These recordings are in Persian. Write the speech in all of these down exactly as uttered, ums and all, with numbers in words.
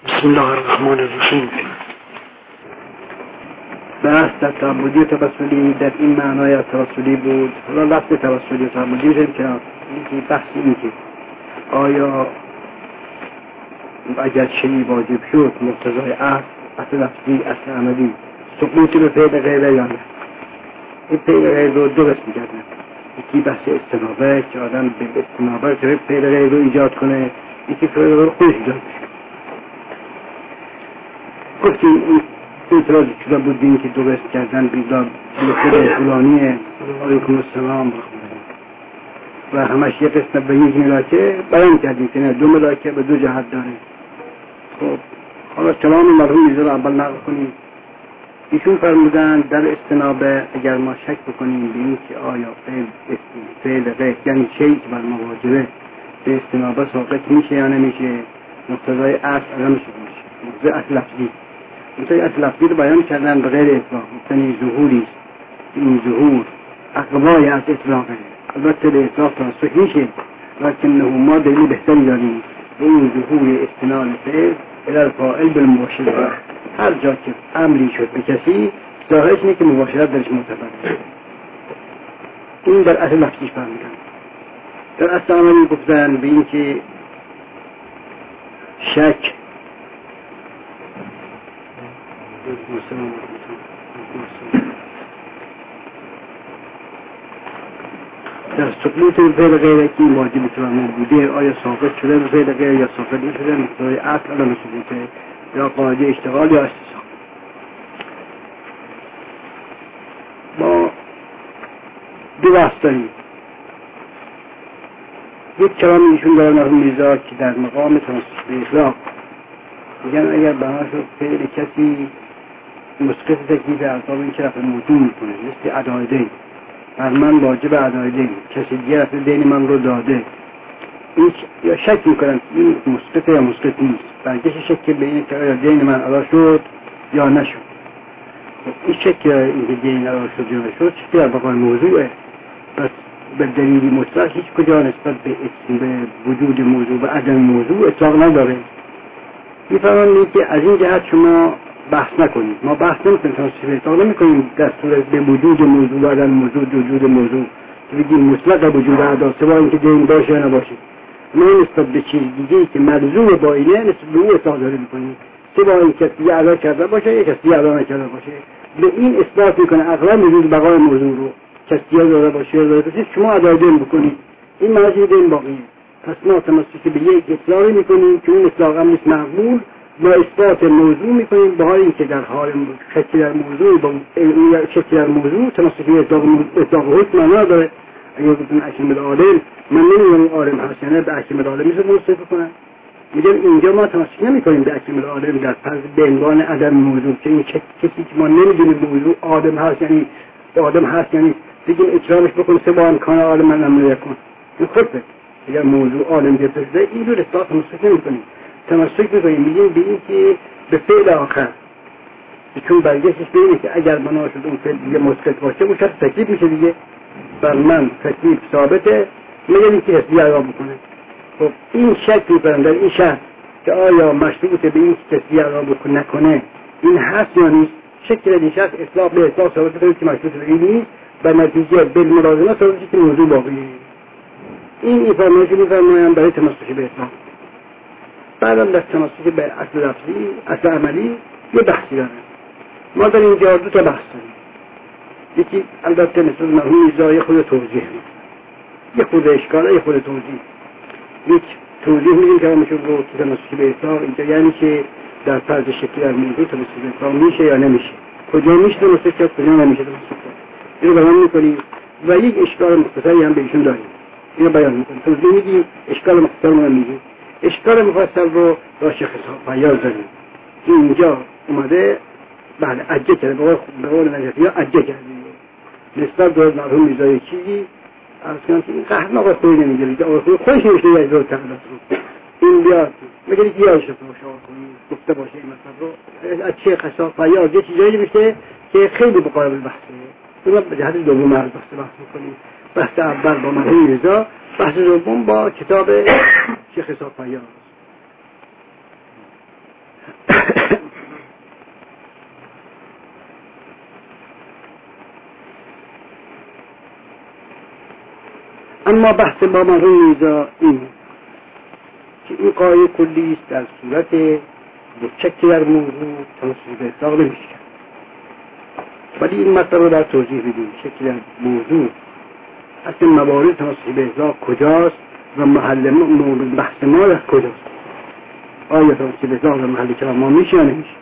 بسم الله الرحمن الرحیم. بحث در تعبدی و توسلی در این معنای از توسلی بود. حالا لفظ توسلی و تعبدی رو که این بحث این که آیا اگر چنین واجب شد مقتضای اصل اصل لفظی اصل عملی سقوطی به فعل غیره یا نه. این فعل غیر رو دو قسم کردن. یکی بحث استنابه که آدم به استنابه که فعل غیر رو ایجاد کنه، یکی فعل غیر رو خودش ایجاد کنه. گفتیم این اعتراض شده بودیم که دو قسم کردن بیدار لفظ فلانیه علیکم السلام و همش یه قسم به یک ملاکه بیان کردیم که نه، دو ملاکه به دو جهت داره. خب حالا کلام مرحوم میرزا رو اول نقل کنیم. ایشون فرمودن در استنابه اگر ما شک بکنیم به این که آیا فعل فعل غیر یعنی شیء بر مواجبه به استنابه ساقط میشه یا نمیشه، مقتضای اصل عدم میشه، مقتضای اصل لفظی مقتضای اصل لفظی رو بیان کردن به غیر اطلاق. یعنی ظهوری این ظهور اقوای از اطلاقه، البته به اطلاق تناسخ میشه، لیکن ما دلیل بهتری داریم به این ظهور استناد فعل الى الفاعل بالمباشرت. هر جا که امری شد به کسی ظاهرش اینه که مباشرت درش معتبره. این در اصل لفظیش فرمودن. در اصل عملی گفتن به این که شک در سقوط فعل غیر که این واجب تمام بوده آیا ساقط شده به فعل غیر یا ساقط نشده، مقتضای اصل عدم ثبوته یا قاعده اشتغال یا استثناء. ما دو بحث داریم. یک کلام ایشون داره مرحوم میرزا که در مقام تناسخ به اطلاق میگن اگر بنا شد فعل کسی مسقط تکلیف اعصاب این که رفع موضوع میکنه، مثل ادای دین، بر من واجب ادای دین، کسی دیگه رفع دین من رو داده، این یا شک میکنن این مسقط یا مسقط نیست، برگشت شک به این که آیا دین من ادا شد یا نشد. این شک این که دین ادا شد یا نشد چیزی در بقای موضوعه، بس به دلیلی مطلق هیچ کجا نسبت به وجود موضوع و عدم موضوع اطلاق نداره. میفرمایند که از این جهت شما بحث نکنید. ما بحث نمی‌کنیم، تناسخ اطلاق نمی‌کنیم در صورت به وجود موضوع و عدم موجود وجود موضوع که بگیم مطلق وجود ادا سوا اینکه دین باشه یا نباشه. ما نسبت به چیز دیگه‌ای که ملزوم با اینه نسبت به او اطلاق داریم می‌کنیم، سوا اینکه کسی ادا کرده باشه یا کسی ادا نکرده باشه. به این اثبات می‌کنه اغلب وجود بقای موضوع رو کسی ادا باشه یا داده شما ادا دین بکنید، این معنی دین باقیه. پس ما تمسک به یک اطلاقی می‌کنیم که اون اطلاق هم نیست مقبول، ما اثبات موضوع میکنیم به حال اینکه در حال شکی در موضوع با شکی در موضوع تناسخ اطلاق اطلاق حکم معنا داره. اگر بگیم اکیم العالم، من نمیدونم عالم هست یعنی به اکیم العالم میشه منصف کنن. میگم اینجا ما تناسخ نمیکنیم به اکیم العالم در فرض به عنوان عدم موضوع که این کسی که ما نمیدونیم موضوع آدم هست یعنی آدم هست یعنی بگیم اجرامش بکن سه با امکان عالم من نمیده کن. این خودته. اگر موضوع عالم گرفته شده این رو اثبات تناسخ نمیکنیم. تمسک میکنیم میگیم به این که به فعل آخر، چون برگشتش به اینه که اگر بنا شد اون فعل دیگه مسقط باشه اون شرط تکلیف میشه دیگه، بر من تکلیف ثابته مگر اینکه کسی ادا بکنه. خب این شک میکنم در این شرط که آیا مشروطه به این که کسی ادا بکنه نکنه این هست یا نیست. شک در این شرط اطلاق به اطلاق ثابت کنید که مشروطه به این نیست و نتیجه بالملازمه ثابت که موضوع باقیه. این ایفرمایشی میفرمایم برای تمسک به اطلاق. بعدم در تناسخ به اصل لفظی اصل عملی یه بحثی داره. ما در اینجا دو تا بحث داریم. یکی البته نسبت مرحوم میرزا خود توضیح میده، یه خود اشکاله یه خود توضیح. یک توضیح میدیم که همشون رو که تناسخ به اطلاق اینجا یعنی که در فرض شکلی در موضوع تناسخ به اطلاق میشه یا نمیشه، کجا میشه تناسخ کرد کجا نمیشه تناسخ کرد، اینو بیان میکنیم. و یک اشکال مختصری هم به ایشون داریم، اینو بیان میکنیم، توضیح میدیم، اشکال مختصر رو میگیم. اشکال مفصل رو را شیخ فیاض داریم که اینجا اومده بعد عجه کرده به قول نجفی ها عجه کرده نسبت به مرحوم میرزای چیزی عرض کنم که این قهر آقای خوی نمیگیره که آقای خوی خودش نوشته یه اجرای تقلط رو این بیاد مگر که یادش رو شما کنی گفته باشه این مطلب رو از شیخ فیاض یه چیزایی نوشته که خیلی مقارب بحثه. اون به جهت دوم عرض بحث بحث میکنیم. بحث اول با مرحوم میرزا، بحث دوم با کتاب شیخ فیاض. اما بحث با مرحوم میرزا این که این قاعده کلی است در صورت چکی در موضوع تناسب اطلاق نمیشه، ولی این مطلب رو در توضیح بدیم. چکی در موضوع اصل موارد تناسب اطلاق کجاست و محل مورد بحث ما از کجاست؟ آیا تناسب اطلاق در محل کلام ما میشه یا نمیشه؟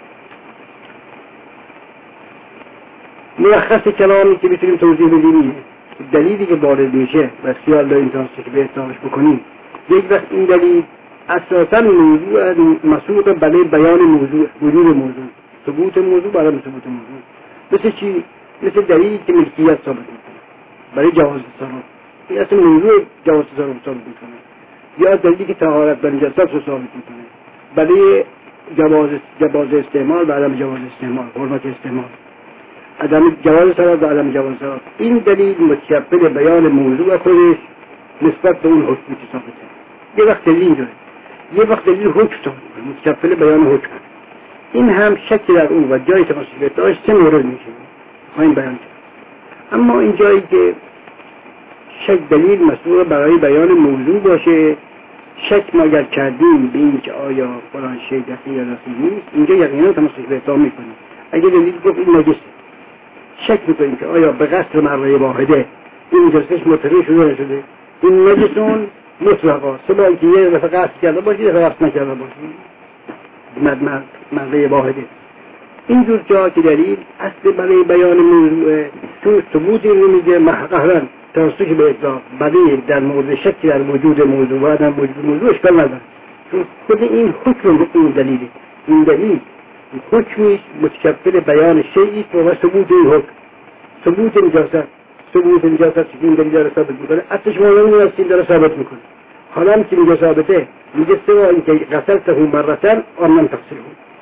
ملخص کلامی که بتونیم توضیح بدیم دلیلی که وارد میشه و خیال داریم تناسب به اطلاقش بکنیم، یک وقت این دلیل اساساً موضوع مسئول برای بیان موضوع، وجود موضوع، ثبوت موضوع برای ثبوت موضوع. مثل چی؟ مثل دلیلی که ملکیت ثابت میکنه برای جواز تصرف، این اصلا موضوع جواز تصرف ثابت میکنه. یا دلیلی که طهارت و نجاست رو ثابت میکنه برای جواز جواز استعمال و عدم جواز استعمال، حرمت استعمال، عدم جواز صرف و عدم جواز صرف. این دلیل متشبه بیان موضوع خودش نسبت به اون حکمی که ثابته. یه وقت دلیل داره، یه وقت دلیل حکم ثابت میکنه، متشبه بیان حکم. این هم شک در اون و جای تناسب داشت سه مورد میشه خواهیم بیان کرد. اما این جایی که شک دلیل مسئول برای بیان موضوع باشه، شک ما اگر کردیم به این که آیا فلان شی دخیل یا دخیل نیست، اینجا یقینا تناسب اطلاق میکنیم. اگه دلیل گفت این نجسه، شک میکنیم که آیا به قصد مرة واحده این نجسش مطلق شده نشده، این نجسون مطلقا سبا که یه دفعه قصد کرده باشی یه دفعه قصد نکرده باشی مرة واحده. اینجور جا که دلیل اصل برای بیان موضوع چون ثبوت این رو میگه قهرا تناسب به اطلاق برای در مورد شک در وجود موضوع و در وجود موضوع اشکال نداره، چون خود این حکم این دلیله. این دلیل حکمی متشکل بیان شیئی است و ثبوت این حکم، ثبوت نجاست، ثبوت نجاست که این دلیل داره ثابت میکنه، اصلش موضوع نیست این داره ثابت میکنه. حالا هم که میگه ثابته میگه سوا این که غسلته مرتن آنم تغسله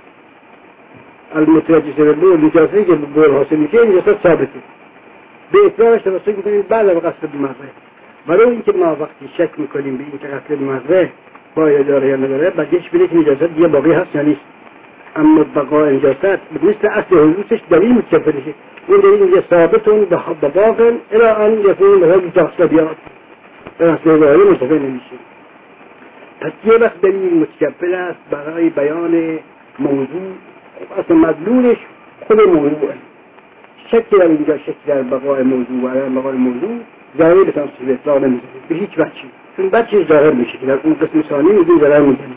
المتوجه به بول نجاستی که بول حاصل میشه نجاست ثابته، به اطلاقش توسط میکنیم بعد از قصد بمره. برای اینکه ما وقتی شک میکنیم به این که قصد بمره باید داره یا نداره بعدش بینه که نجاست دیگه باقی هست یا نیست. اما بقا نجاست مثل اصل حدوثش دلیل متشبهشه، این دلیل میگه ثابتون به باقن الى ان یکون به حکم جاسته بیاد به اصل ظاهری متفق نمیشه. پس یه وقت دلیل متشبه است برای بیان موضوع، اصلا مدلولش خود موضوعه. شک در اینجا شک در بقای موضوع و در بقای موضوع ظاهری به تناسب اطلاق نمیزنه به هیچ بچی، چون بچی ظاهر میشه که در اون قسم ثانی میگیم ظاهر میزنه.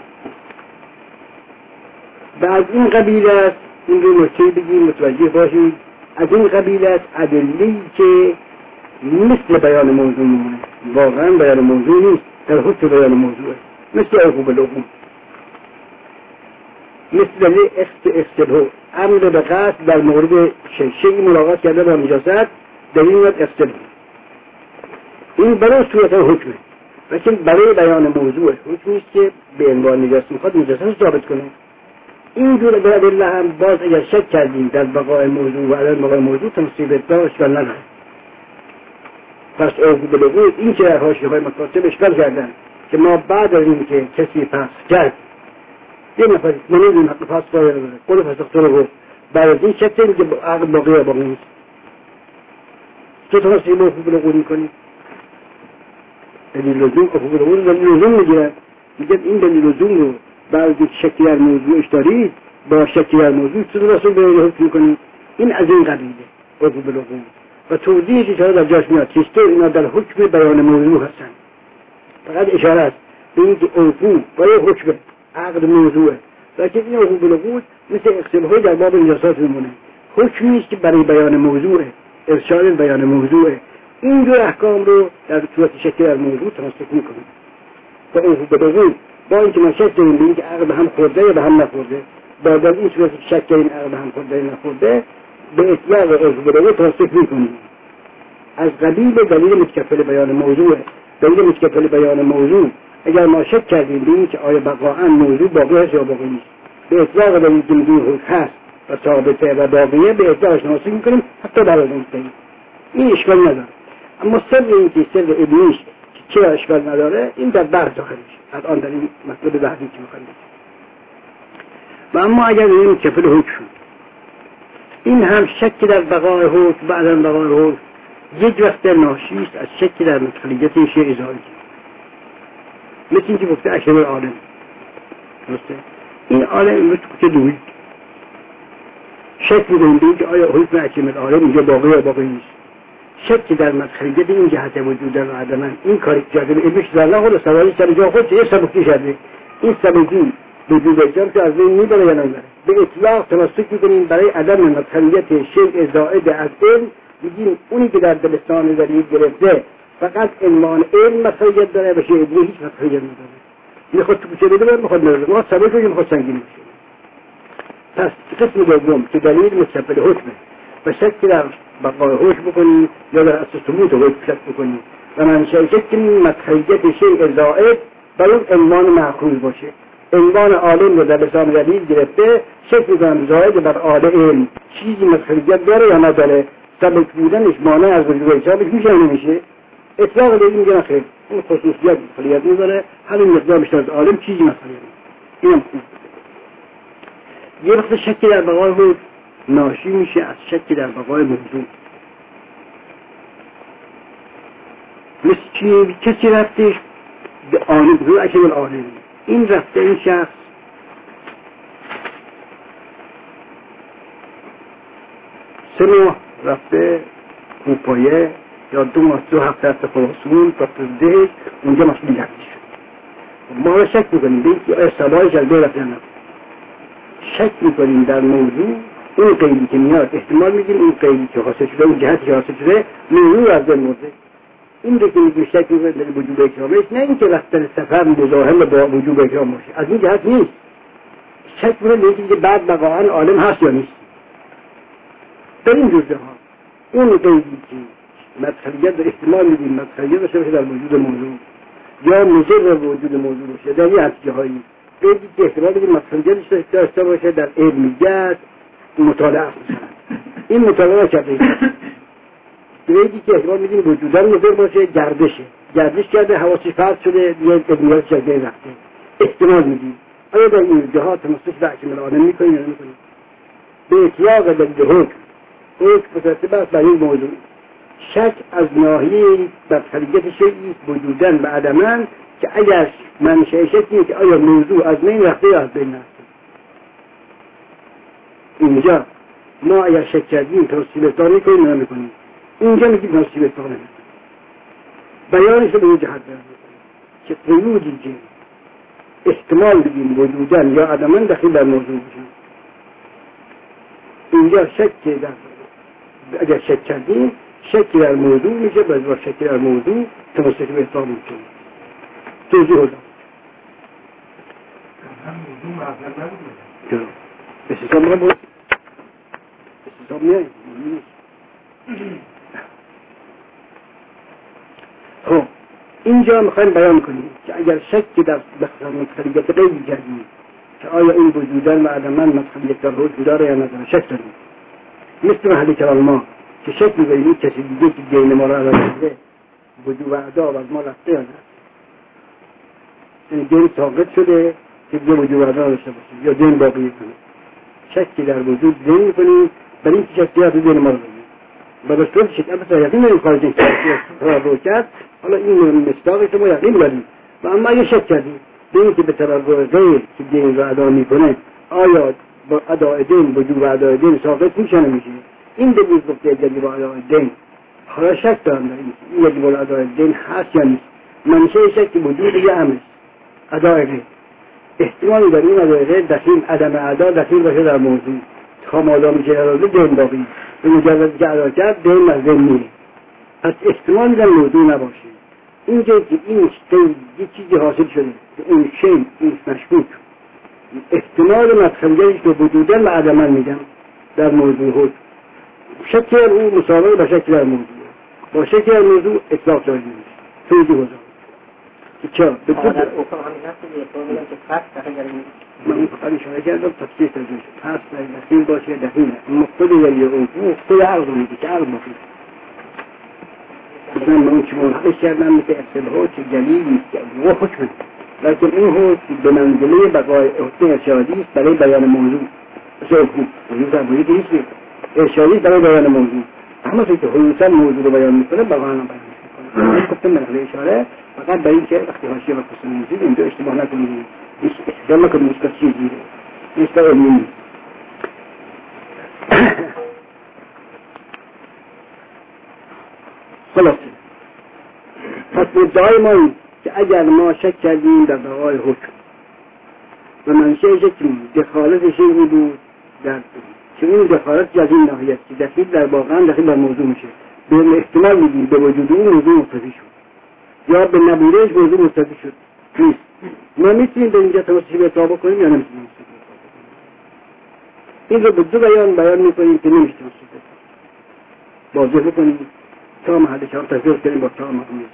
و از این قبیل است، این رو نکته بگیم متوجه باشید، از این قبیل است ادله‌ای که مثل بیان موضوع میمونه، واقعا بیان موضوع نیست، در حکم بیان موضوعه، مثل عقوب العقوب، مثل دلیل اختبه امر به قصد در مورد شیء ملاقات کرده با نجاست، دلیل میاد اختبه. این برای صورت حکمه، لیکن برای بیان موضوع حکمی است که به عنوان نجاست میخواد نجاست رو ثابت کنه. این جور ادله هم باز اگر شک کردیم در بقای موضوع و عدم بقای موضوع تناسب اطلاق اشکال نداره. پس عقوب العقوب این که در حاشیه‌های مکاتب اشکال کردن که ما بعد از این که کسی پس کرد یه نفر نمیدونم حق پس باید داره قول فسخته رو گفت بعد از این شک کنیم که عقل باقی یا باقی نیست، تو تناسب عقوب العقوب میکنی دلیل لزوم عقوب العقوب دلیل لزوم میگیرن، میگن این دلیل لزوم رو بعد از شکی در موضوعش دارید با شکی در موضوع تو رسول به حکم میکنید. این از این قبیله عقوب العقوب و توضیحش اشاره در جاش میاد چیسته اینا در حکم بیان موضوع هستن. فقط اشاره است به این که عقوب برای حکم عقد موضوعه، لیکن این عقوب العقوب مثل اختلافی در باب نجاست میمونه، حکمی است که برای بیان موضوعه، ارشاد بیان موضوعه. این دو احکام رو در صورت شکی در موضوع تناسب میکنه. و عقوب العقوب با اینکه ما شک داریم به اینکه عقد به هم خورده یا به هم نخورده، با در این صورت شک داریم عقد به هم خورده یا نخورده به اطلاق عقوب العقوب تناسب میکنیم. از قبیل دلیل متکفل بیان موضوع. دلیل متکفل بیان موضوع اگر ما شک کردیم به اینکه آیا بقاعا موضوع باقی هست یا باقی نیست، به اطلاق دلیل که میگیم هست و ثابته و باقیه به اطلاقش تناسب میکنیم حتی برای اون دلیل. این اشکال نداره. اما سر اینکه سر ابلیش چرا اشکال نداره این در بحث داخل میشه. الان در این مطلب بعدی که میخوایم و اما اگر این کفل حکم این هم شک در بقای حکم بعدن بقای حکم یک وقت ناشی است از شک در مدخلیت شیء ازایی، مثل این که گفته اشهر عالم درسته. این عالم امروز که دوید شک می‌کنیم به اینکه آیا حکم اشهر عالم اینجا باقی یا باقی نیست. شک در مدخلیت این جهت وجود و عدم این کاری که جاده علمش زله خود سوالی سر جا خود چه سبکی شده این سبکی وجود اجرام که از این میبره یا نمیبره. به اطلاق تمسک میکنیم برای عدم مدخلیت شیء زائد از علم، میگیم اونی که در دلستان دلیل گرفته فقط علمان علم مدخلیت داره و شیء دیگه هیچ مدخلیت نداره. میخواد تو کوچه بده میخواد نره میخواد سبک رو میخواد سنگین بشه. پس قسم دوم که دلیل مستقل حکمه و شک در بقای حکم بکنیم یا در اصل ثبوت حکم شک بکنیم و منشأ شک مدخلیت شیء زائد بر اون عنوان مأخوذ باشه. عنوان عالم رو در لسان دلیل گرفته شک میکنم زائد بر عالم چیزی مدخلیت داره یا نداره، سبک بودنش مانع از وجود اجرامش میشه یا نمیشه. اطلاق دیگه میگن خیر اون خصوصیت مدخلیت نداره، همین مقدار بیشتر از عالم چیزی مدخلیت اینم خوب. یه وقت شکی در بقای حکم ناشی میشه از شکی در بقای موضوع. مثل چی؟ کسی رفتش به عالم رو اکمل عالم، این رفته این شخص سه ماه رفته کوپایه یا دو ماه دو هفته هفته خلاصون رفته ده اونجا مسئولی رفته شد. ما را شک میکنیم به اینکه آیا سبای جلده رفته نفته شک میکنیم در موضوع. اون قیدی که میاد احتمال میگیم اون قیدی که حاصل شده اون جهتی که حاصل شده موضوع از دل مرده. این رو که میگیم شک میکنیم در وجوب اکرامش، نه اینکه رفتن سفر مزاحم با وجوب اکرام باشه، از این جهت نیست. شک میکنیم به اینکه بعد واقعا عالم هست یا نیست. در این جزء ها اون قیدی که مدخلیت در احتمال میدیم مدخلیت داشته باشه در وجود موضوع یا مضر وجود موضوع باشه در یه جاهایی قیدی که احتمال میدیم مدخلیت داشته باشه در علمیت مطالعه است. این مطالعه کرده قیدی که احتمال میدیم وجودن مضر باشه گردشه گردش کرده حواسش فرد شده یه علمیت جاده رفته احتمال میدیم. آیا در این جهات تمسک به اکمل عالم میکنیم یا نمیکنیم؟ به اطلاق دلیل حکم حکم مترتب است بر این موضوع. شک از ناحیه مدخلیت شیئی وجودن و عدمن که اگر منشأ شک اینه که آیا موضوع از بین رفته یا از بین نرفته. اینجا ما اگر شک کردیم توصیل اطلاق میکنیم یا نمیکنیم. اینجا میگیم توصیل اطلاق نمیکنیم. بیانش رو به این جهت بیان میکنیم که قیودی که احتمال بدیم وجودن یا عدمن داخل در موضوع بشن. اینجا شک در اگر شک کردیم شکی در موضوع میشه با شکی در موضوع تمسک به اطلاق میکنیم. توضیح دادم هم موضوع معذر نبوده به حساب میگم بود به حساب میگم خب اینجا میخوایم بیان کنیم که اگر شکی در مدخلیت قیدی کردیم که آیا این وجودن و عدمن مدخلیت در وجود داره یا نداره شک داریم. مثل محل کلام ما که شک می‌کنیم این کسی دیگه که دین ما را عدالته وجود و عدا و از ما رفته یا نه. این دین ساقط شده که دیگه وجود و عدا داشته باشه یا دین باقی کنه. شکی در وجود دین می‌کنیم برای اینکه شخصیت دین ما رو بگیم. بعد از شک اصلا یقین نمی خارج این شخصیت رو کرد. حالا این مصداقی که ما یقین داریم و اما اگه شک کردیم به اینکه به طرف غیر که دین رو ادا می‌کنه آیا با ادای دین وجود و ادای دین ساقط میشه نمیشه. این دلیل گفته یجب با ادای دین. حالا شک دارم در این یجب با ادای دین هست یا نیست. منشه شک وجود یه امر ادای غیر احتمالی در این ادای غیر دخیل عدم ادا دخیل باشه در موضوع تا مادامی که اراده دین باقی به مجرد که ادا کرد دین از دین میره. پس احتمالی در موضوع نباشه. اینجا که این یه چیزی حاصل شده این شی این مشکوک احتمال مدخلیتش به وجودن و عدمن میدم در موضوع حکم. شکل او مسابقه با شکل در موضوع با شکل در موضوع اطلاق جایی نمیشه. توضیح بزن که چرا؟ به خود در اوکم همین هست که فرق دقیق داریم من اون فقط اشاره کردم تفسیر ترجمه شد پس در دخیل باشه دخیل مقتل ولی اون مقتل عرض میده که عرض باشه مثلا من اون چه ملحقش کردم مثل اصطلاحات چه جلیل نیست که او حکم لیکن این حکم به منزله بقای حکم ارشادی است برای بیان موضوع. مثل حکم موضوع تبویی نیست، ارشادی برای بیان موضوع. اما که حدوثا موضوع رو بیان میکنه بقا هم بیان میکنه. من گفتم به اشاره فقط برای اینکه وقتی حاشیه و قسم موضوع اینجا اشتباه نکنید، استدلال نکنید مثل چیزی نیست علمی نیست. خلاصه پس مدعای ما این که اگر ما شک کردیم در بقای حکم و منشه شکیم دخالت شیعی بود در که این دخالت از این ناحیت که دخیل در واقعا دخیل در موضوع میشه، به احتمال میدیم به وجود اون موضوع مستفی شد یا به نبودهش موضوع مستفی شد نیست. ما میتونیم به اینجا توصیح به اطلاع بکنیم یا نمیتونیم. این رو به دو بیان بیان میکنیم که نمیشه توصیح واضح بکنیم تا محل شام تفسیر کنیم با تا مفهوم.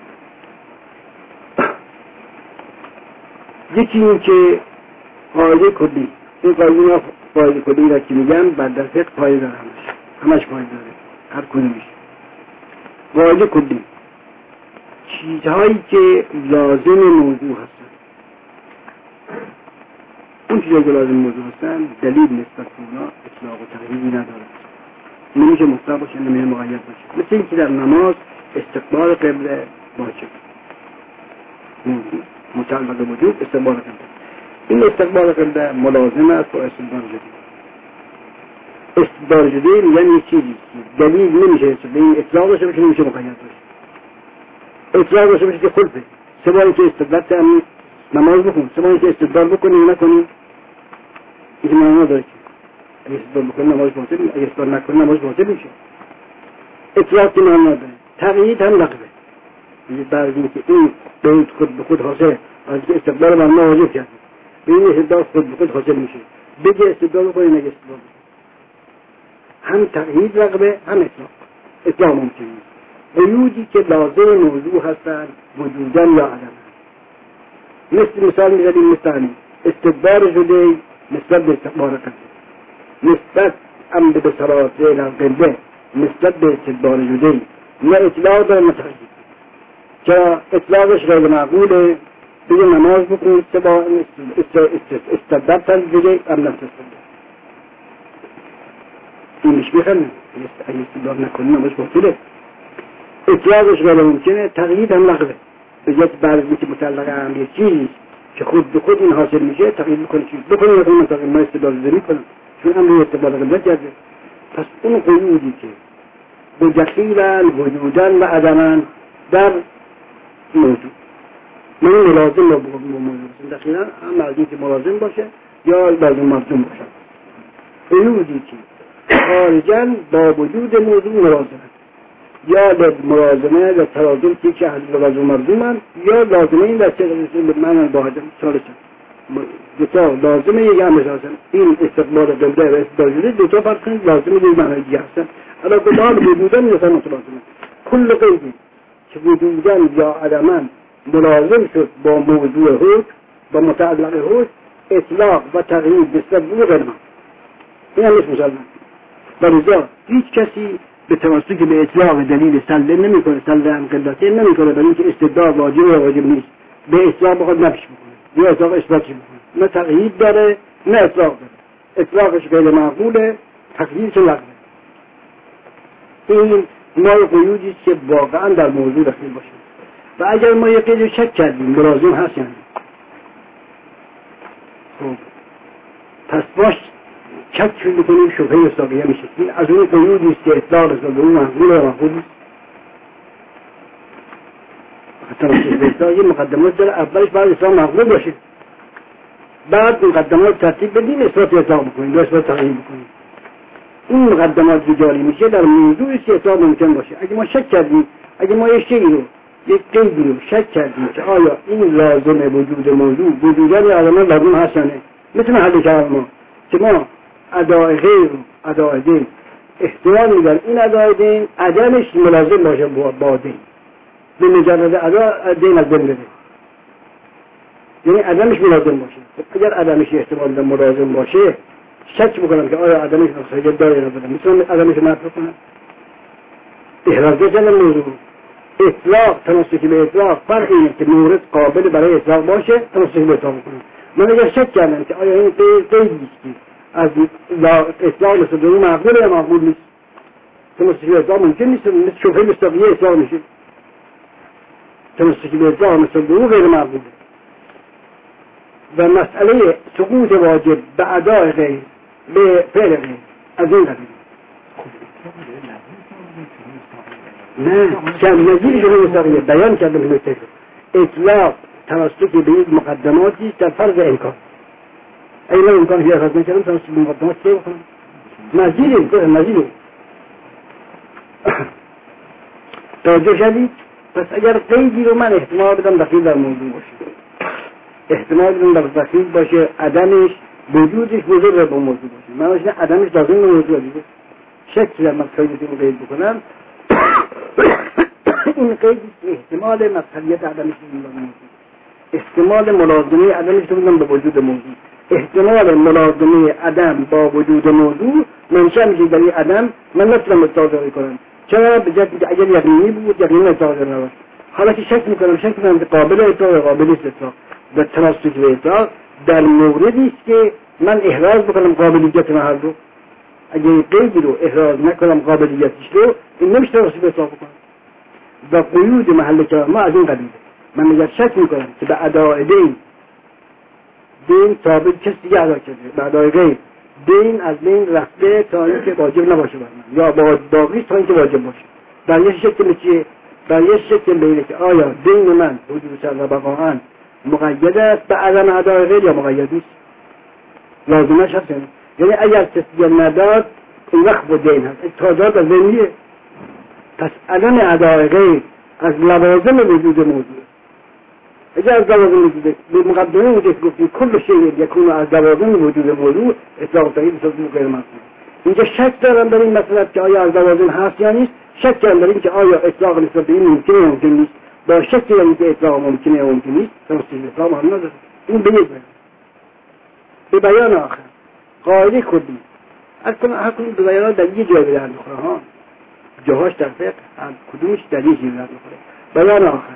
یکی این که قاعده کلی، این قاعده قاعده کلی را که میگم بعد در فقه پایه داره، همش همش پایه داره، هر کدومش. قاعده کلی چیزهایی که لازم موضوع هستن، اون چیزهایی که لازم موضوع هستن دلیل نسبت به اونا اطلاق و تغییری نداره، نمیشه مطلق باشه نمیشه مقید باشه. مثل اینکه در نماز استقبال قبله واجب متعلق به وجود استقبال قبله، این استقبال قبله ملازم است با استدلال جدید. استدلال جدید یعنی یک چیزی دلیل نمیشه به این اطلاق باشه بشه نمیشه مقید باشه. اطلاق باشه بشه که خلفه سبایی که استدلال تعمید نماز بکن، سبایی که استدلال بکنی نکنی این معنا داره که اگه استدلال بکنی نماز باطل، اگه استدلال نکنی نماز باطل میشه. اطلاق که معنا داره. تقیید هم لغوه، یعنی بعد اینکه این به خود به خود حاصل از که استدلال معنا واجب کرده به این استدلال خود به خود حاصل میشه، بگه استدلال بکنی نگه استدلال هم تقیید لغوه هم اطلاق. اطلاق ممکن نیست. قیودی که لازم موضوع هستن وجودن یا عدم، مثل مثال میزدیم مثل استدبار شده نسبت به استقبال قبله، نسبت امر به صلات قبله نسبت به استدبار شده نه اطلاق داره نه تقیید. چرا اطلاقش غیر معقوله، بگه نماز بکن سبا استدبار شده ام نستدبار این مش بخنه اگه استدبار نکنی نماز باطله. اطلاقش غیر ممکنه، تقیید هم لغوه. به جهت بعضی که متعلق هم یه چیزی که خود به خود این حاصل میشه تقیید میکنه چیز بکنه نکنه من تقیید ما استدلال زمین کنم چون امر استدلال قبله کرده. پس اون قیودی که به دخیلن وجودن و عدمن در موضوع من ملازم با موضوع دخیلن هم از این که ملازم باشه یا لازم ملزوم باشه. قیودی که خارجن با وجود موضوع ملازمه یا لازمه و تلازم که که حضور لازم مرزومن یا لازمه این دسته رسول من باهدم سالسن دوتا لازمه یک هم لازم. این استقبال قبله و استقبال جده دوتا فرق کنید لازمه یک معنی دیگه هستن. اما کدام وجودن یا سن متلازمه کل قیدی که وجودن یا عدمن ملازم شد با موضوع حکم با متعلق حکم اطلاق و تغییر نسبت به غیرمان این هم اسم مسلمان. ولذا هیچ کسی به توسط که به اطلاق دلیل سله نمی کنه، سله هم قلته نمی کنه برای اینکه استدلال واجب و واجب نیست به اطلاق بخواد نفش بکنه یا اطلاق اثباتی بکنه. نه تقیید داره نه اطلاق داره، اطلاقش غیر معقوله، تقییدش لغوه. این نوع قیودی است که واقعا در موضوع دخیل باشه و اگر ما یک قید شک کردیم ملازم هست یعنی خب پس باش شک شروع بکنیم شبهه اصلاقیه میشه. این از اون قیودی است که اطلاق است به اون محمول و محمول نیست. حتی یه مقدمات داره اولش بعد اسلام محمول باشه بعد مقدمات ترتیب بدیم اثبات اطلاق بکنیم یا اثبات تغییر بکنیم. این مقدمات جاری میشه در موضوعی که اطلاق ممکن باشه. اگه ما شک کردیم، اگه ما یک شیئی رو یک قیدی رو شک کردیم که آیا این لازم وجود موضوع وجودن یا عدم لازم هست یا نه، میتونه حل کرد ما که ما ادای غیر و ادای دین احتمال میدن این ادای دین عدمش ملازم باشه با دین به مجرد ادا دین از بین بره، یعنی عدمش ملازم باشه. اگر عدمش احتمال میدن ملازم باشه شک بکنم که آیا عدمش نقصه داره یا نداره، میتونم عدمش نفی کنم احراز بزنم موضوع اطلاق تمسک به اطلاق فرق اینه که مورد قابل برای اطلاق باشه تمسک به اطلاق کنیم. من اگر شک کردم که آیا این قیدی است از اطلاق مثل دو مقبول یا مقبول نیست، تمسک به اطلاق ممکن نیست، مثل شبهه مصداقیه اطلاق میشه، تمسک به اطلاق مثل دو غیر مقبوله. و مسئله سقوط واجب به اداء غیر به فعل غیر از این قبیل نه که نظیر شده مستقیه بیان کردم این نکته اطلاق توسط به یک مقدماتی در فرض امکان اگه من امکان هیچ فرض نکردم توسط به مقدمات چه بکنم نظیر نظیر توجه شدید. پس اگر قیدی رو من احتمال بدم دخیل در موضوع باشه، احتمال بدم در دخیل باشه عدمش وجودش مضر با موضوع باشه، من باشه عدمش لازم به موضوع دیگه شکل در مسئله رو قید بکنم این قید احتمال مسئولیت عدمش رو موضوع، احتمال ملازمه عدمش رو بدم به وجود موضوع، احتمال ملازمه عدم با وجود موضوع منشأ میشه در این عدم من نتونم استفاده کنم. چرا؟ به جهت اینکه اگر یقینی بود یقینی استفاده نبود. حالا که شک میکنم شک میکنم که قابل اطلاق قابل نیست اطلاق و تناسک به اطلاق در موردی است که من احراز بکنم قابلیت محل رو. اگه قیدی رو احراز نکنم قابلیتش رو این نمیشه تناسک به اطلاق بکنم و قیود محل کلام ما از این قبیله. من اگر شک میکنم که به اداء دین دین ثابت کسی دیگه ادا کرده به اداء غیر دین از بین رفته تا اینکه واجب نباشه بر من یا با باقی تا اینکه واجب باشه. در یه شکل چیه؟ در یه شکل بینه که آیا دین من وجود سر و بقاهن مقید است به عدم اداء غیر یا مقید نیست؟ لازمش هست. یعنی اگر تسبیه نداد این وقت با دین هست تاجات از دینیه. پس عدم اداء غیر از لوازم وجود موضوع. اگر از لوازم وجود به مقدمه اونجا که گفتیم کل شیء یکون از لوازم وجود موضوع اطلاق تغییر بسازم غیر مطلوب. اینجا شک دارم در این مسئله که آیا از لوازم هست یا نیست. شک دارم در این که آیا اطلاق نسبت به این ممکنه یا ممکن نیست. با شک دارم که اطلاق ممکنه یا ممکن نیست تمثیل اطلاق هم نداره. این به یک بیان. به بیان آخر قاعده کلی هر کدوم به بیانات در یک جای به درد میخوره ها جاهاش در فقه هر کدومش در یک جای به درد میخوره. بیان آخر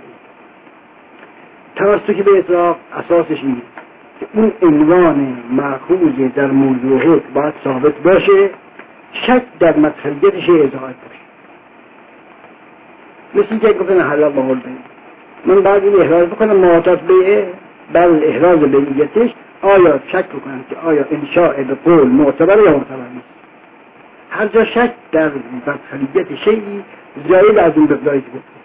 توسط به اطلاق اساسش اینه که اون عنوان مأخوذ در موضوع حکم باید ثابت باشه، شک در مدخلیتش اضافه باشه. مثل که گفتن حلال با حل بین من بعد این احراز بکنم معاطات بیعه بعد احراز بیعیتش آیا شک بکنم که آیا انشاء به قول معتبر یا معتبر نیست. هر جا شک در مدخلیت شیعی زاید از اون بقداری که گفته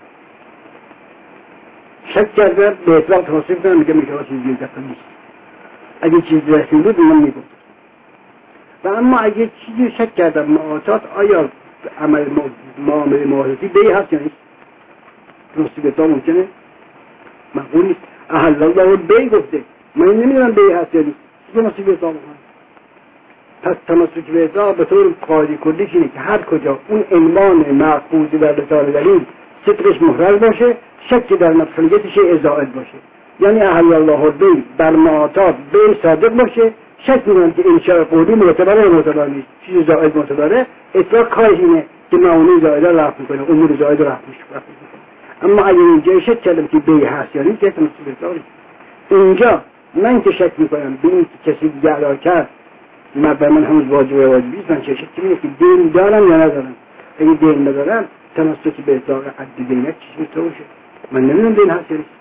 شک کرده به اطلاق توصیف کنم میگه میگه چیزی دفعه نیست. اگه چیزی رسیم بود من میگفت و اما اگه چیزی شک کردم معاطات آیا عمل معامله معاطاتی بی هست یا نیست توصیف اطلاق ممکنه مقبول نیست. احل الله بی گفته من نمیدونم بی هست یا نیست چیزی توصیف اطلاق کنم. پس تمسک به اطلاق به طور قاعده کلیش اینه که هر کجا اون عنوان مأخوذ در لسان دلیل صدقش محرز باشه شک در مدخلیتش ازائد باشه. یعنی احل الله بی بر معاطات بی صادق باشه شک میکنم که انشاء قولی معتبره یا معتبر نیست چیز زائد معتبره اطلاق کارش اینه که معونی زائده رفت میکنه امور زائده رفت میکنه. اما اگر اینجا شک کردم که بی هست یا نیست تمسک به اطلاق اینجا من که شک میکنم به این که کسی دیگه ادا کرد من بر من همون واجب و واجبیست من چه شک کنم که دین دارم یا ندارم. اگه دین ندارم تمسک به اطلاق حد دینک چیز میتونه من نمیدونم دین هست یا نیست.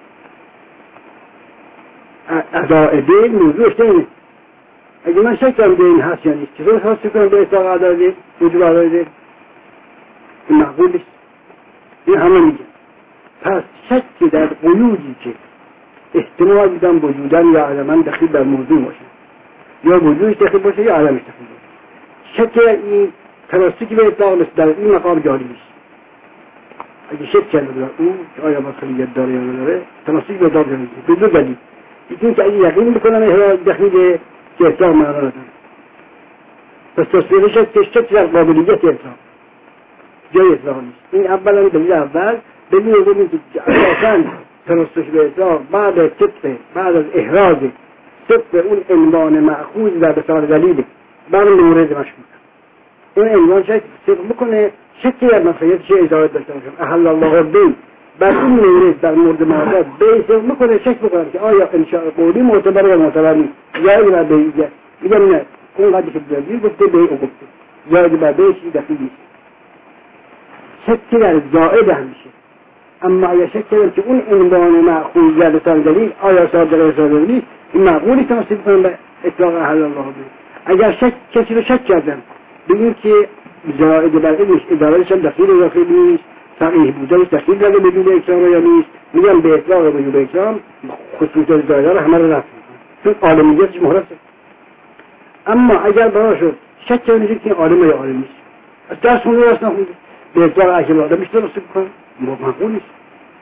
اداء دین موضوعش دینه. اگه من شک کنم دین هست یا نیست چطور حاصل کنم به اطلاق اداء دین وجوب اداء دین این مقبول نیست. این همه میگه پس شک در قیودی که احتمال دیدم وجودن یا عدمن دخیل در موضوع باشه یا وجودش دخیل باشه یا عدمش دخیل باشه. شک این تمسک به اطلاق در این مقام جاری نیست. اگه شک کرده در اون که آیا مدخلیت داره یا نداره تمسک به اطلاق جاری نیست به دو دلیل. یکی که اگه یقین بکنم احراز دخیل که اطلاق معنا نداره پس تصویر شک که شک در قابلیت اطلاق جای اطلاق نیست. این اولا دلیل اول. دلیل دوم که اساساً تمسک به اطلاق بعد طبق بعد از احراز طبق اون عنوان مأخوذ در بساط دلیل بعد مورد مشکوک این عنوان شک صدق بکنه شکی در مسئله چه اداره داشته باشم احل الله بی بر این مورد در مورد معرض به صدق بکنه شک بکنه که آیا انشاء قولی معتبر یا معتبر نیست یا اگر به ایگه میگم نه اون قدری که بزرگی گفته به او گفته یا اگر به ایشی دخیل نیست شکی در زائد همیشه اما اگر شک کردم که اون عنوان معقول یا لسان دلیل آیا صادق یا صادق نیست این معقولی که نصیب کنم به اطلاق احل الله بی اگر شک کسی رو شک کردم به این که زائد بر علمش ادارهش هم دخیل و داخل نیست صحیح بودنش دخیل داره بدون اکرام یا نیست میگم به اطلاق و بدون اکرام خصوصیت زائده رو همه رو رفت چون عالمیتش محرفه اما اگر برای شد شک کنید که عالم یا عالم نیست از درس خونده درس نخونده به اطلاق اکرام آدمش رو رسید کنم معقول نیست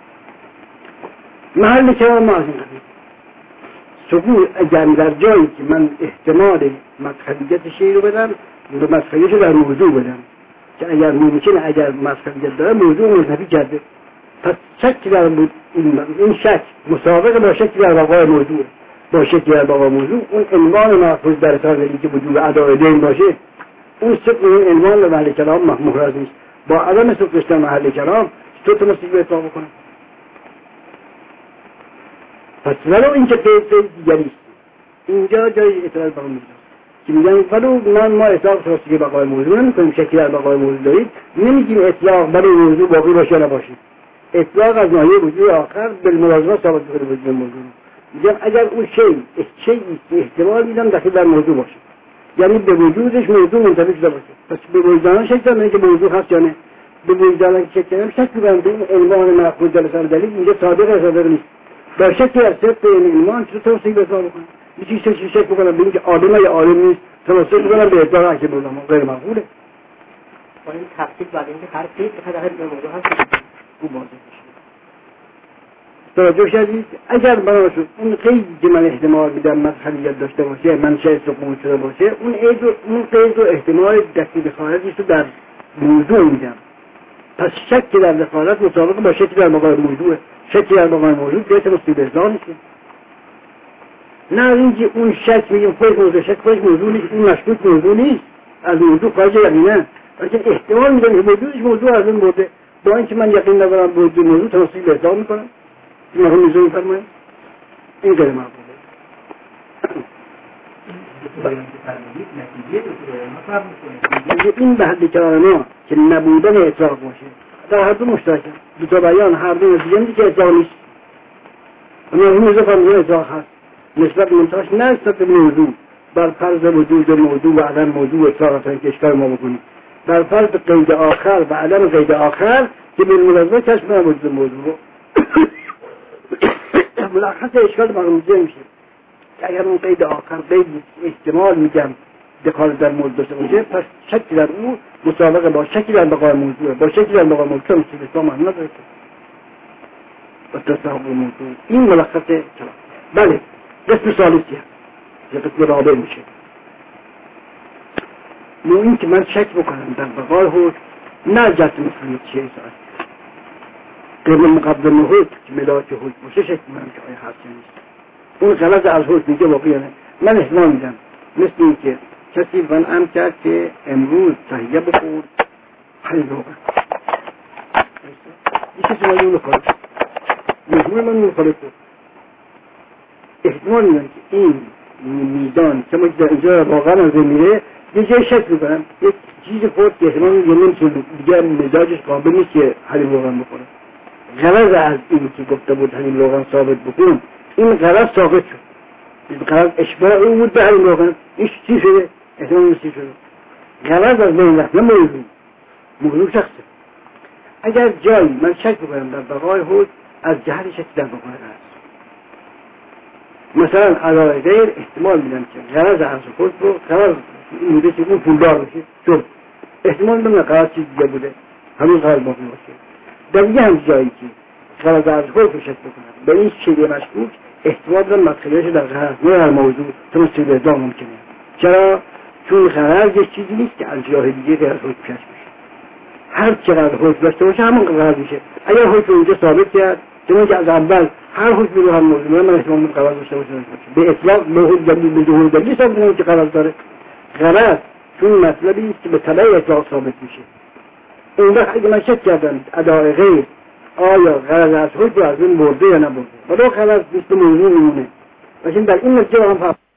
محل کلام ما از این قبیل سقوط اگر در جایی که من احتمال مدخلیت شیء رو بدم و مدخلیت رو در موضوع بدم که اگر ممکنه اگر مدخلیت داره موضوع منتفی کرده پس شک در بود این شک مسابقه با شک در بقای موضوع با شک در بقای موضوع اون عنوان محفوظ در سازلی که وجود ادای دین باشه اون سقوط اون عنوان به محل کلام محرز نیست با عدم سقوطش در محل کلام تو تمسک به اطلاق بکنم پس ولو این که قید دیگریست اینجا جای اعتراض با اون که میگن ولو من ما اطلاق توسط بقای موضوع نمیکنیم شکلی در بقای موضوع دارید نمیگیم اطلاق برای موضوع باقی باشه یا نباشه اطلاق از ناحیه وجود آخر بالملازمه ثابت میکنه وجود موضوع میگم اگر اون شی شیء احتمال میدم داخل در موضوع باشه یعنی به وجودش موضوع منطبق شده باشه پس به وجدان شک دارم که موضوع هست یا نه به وجدان شک کردم شک می‌کنم به این عنوان مأخوذ در لسان دلیل اینجا صادق یا صادق نیست با شکی از صدق این عنوان چطور توصیح به اطلاق بکنم میشه چیزی شک بکنم به اینکه عالم یا عالم نیست توصیح بکنم به اطلاق که بودم غیر معقوله با این تفصیل بعد اینکه هر چیز که داخل به موضوع هست خوب واضح بشه توجه شدید اگر بنا شد اون قیدی که من احتمال میدم مدخلیت داشته باشه منشأ سقوط شده باشه اون قید اون قید و احتمال دخیل خارجی رو در موضوع میدم پس شک در دخالت مطابق با شک در مقابل موضوع شک در مقابل موضوع بیت مصیبه ازدان نیست نه اینکه اون شک میگیم خودش موضوع شک خودش موضوع نیست اون مشکوک موضوع نیست از موضوع خارج یقینه لیکن احتمال میدم که موضوعش موضوع از اون بوده با اینکه من یقین ندارم موضوع موضوع توصیل ازدان میکنم این مقام میزون میفرماید این غیر معقوله این به حد کلام ما که نبودن اطلاق باشه در هر دو مشترکه دو تا بیان هر دو نتیجه که اطلاق نیست اما این موضوع فرمودن اطلاق هست نسبت منتاش نه نسبت به موضوع بر فرض وجود موضوع و عدم موضوع اطلاق تا که اشکال ما بکنیم بر فرض قید آخر و عدم قید آخر که بالملازمه کشف نموجود موضوع ملخص اشکال مرموزه میشه اگر اون قید آخر قید احتمال میگم دخالت در موضوع داشته باشه پس شکی در اون مسابقه با شکی در بقای موضوع با شکی در بقای موضوع مثل اسلام هم نداره با تصاحب موضوع این ملخص کلام بله قسم ثالثی هست یا قسم رابع میشه نوع این که من شک بکنم در بقای حکم نه جهت مسئولیت چیه ساعت قبل مقدم حکم که ملاک حکم باشه شک میکنم که آیا هست یا نیست اون غلط از حکم میگه واقعی نه من احتمال میدم مثل این که کسی منعم کرد که امروز تهیه بخور حلی روغن این کسی مالی اون خالد مجموع من اون خالد بود احتمال میدم که این میدان که ما در اینجا واقعا از میره یه جای شک میکنم یک چیز خود که احتمال میدم نمیتونه دیگه مزاجش قابل نیست که حلی روغن بخوره غلط از این که گفته بود حلی روغن ثابت بکن این غلط ثابت شد این غلط اشباع او بود به حلی روغن این چی شده احتمال نسی شده غلط از بین رفت نه موضوع موضوع شخصه اگر جایی من شک بکنم در بقای حد از جهت شک در بقای هست مثلا علای غیر احتمال میدم که غلط از خود رو غلط این بوده که اون پولدار باشه چون احتمال میدم غلط چیز دیگه بوده همین غلط باقی باشه در یه هم جایی که غلط از خود رو شک بکنم به این شیده مشکوک احتمال دارم مدخلیش در غلط نه در موضوع تمثیل به ازدام ممکنه چرا؟ چون غرض یک چیزی نیست که از جاه دیگه غیر از حکم کش میشه هر چقدر حکم داشته باشه همون غرض میشه اگر حکم اونجا ثابت کرد چون که از اول هر حکمی رو هم موضوع من احتمال غرض داشته باشه به اطلاق به حکم دلیل به ظهور دلیل ثابت کنم که غرض داره غرض چون مطلبی است که به طبع اطلاق ثابت میشه. اون وقت اگه من شک کردم ادای غیر آیا غرض از حکم از اون برده یا نبرده، ولی غرض نیست به موضوع میمونه. لیکن در این نتیجه هم